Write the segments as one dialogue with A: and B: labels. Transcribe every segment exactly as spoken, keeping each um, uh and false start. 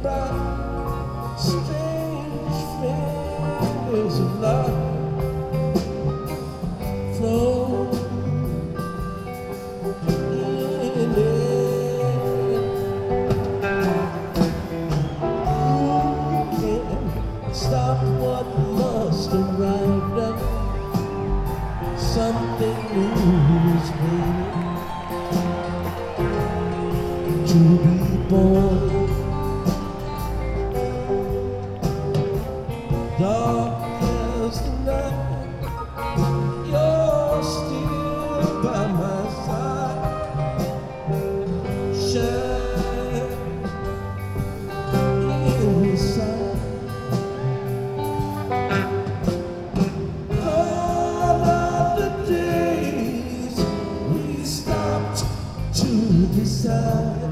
A: bright, strange fingers of love flow in it. Who can stop what must arrive at? Something new is waiting to be born. Dark as the night, you're still by my side. Shine inside. All of the days we stopped to decide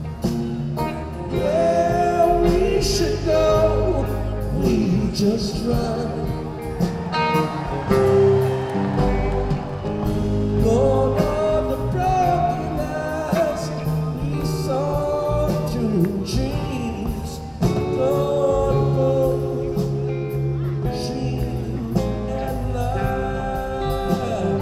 A: where we should go. We just run. Gone are the broken eyes we saw through dreams. Gone both dream and life.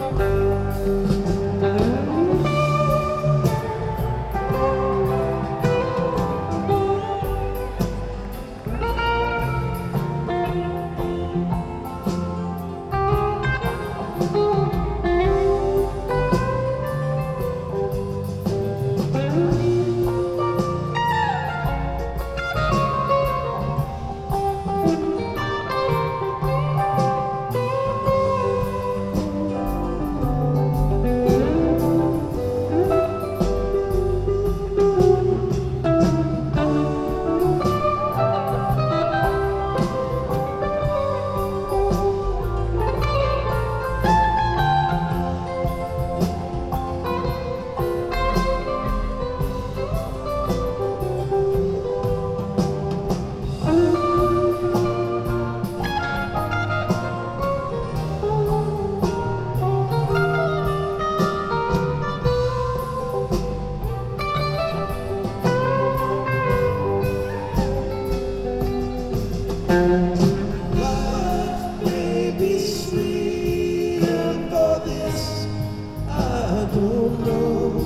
A: Life may be sweeter for this, I don't know.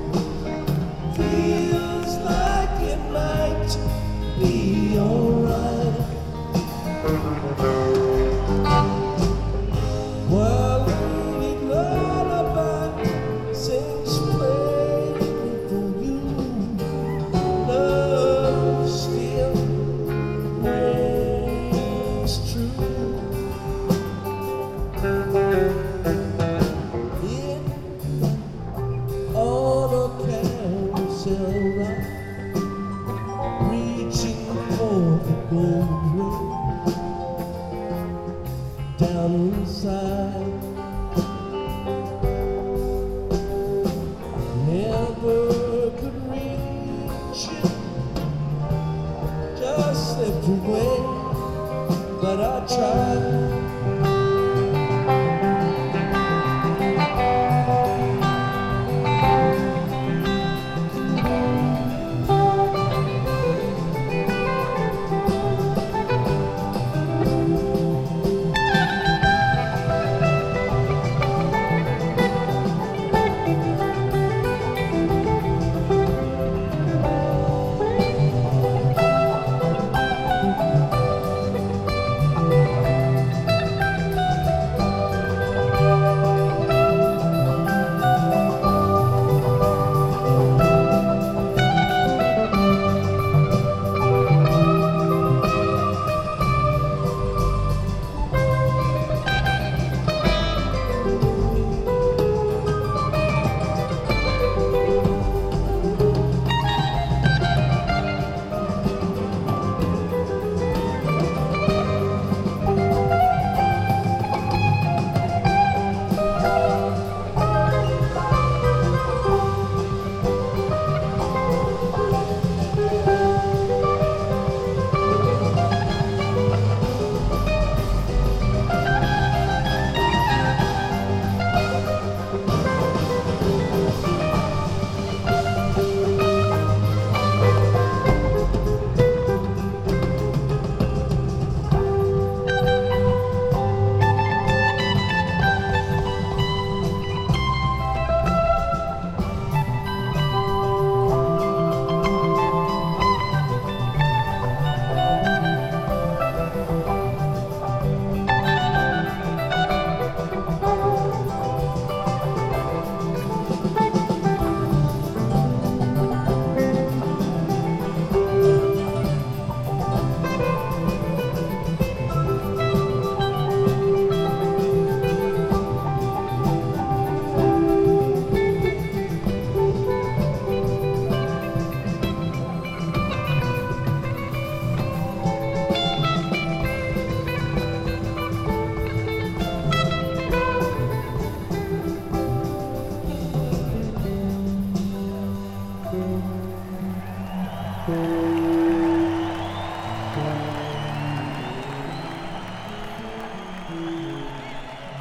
A: Feels like it might be alright. While Lady Lullaby sings playing for you, love still reigns true. In on a carousel ride, reaching for the gold ring down inside. Never could reach it, just slipped away, but I tried.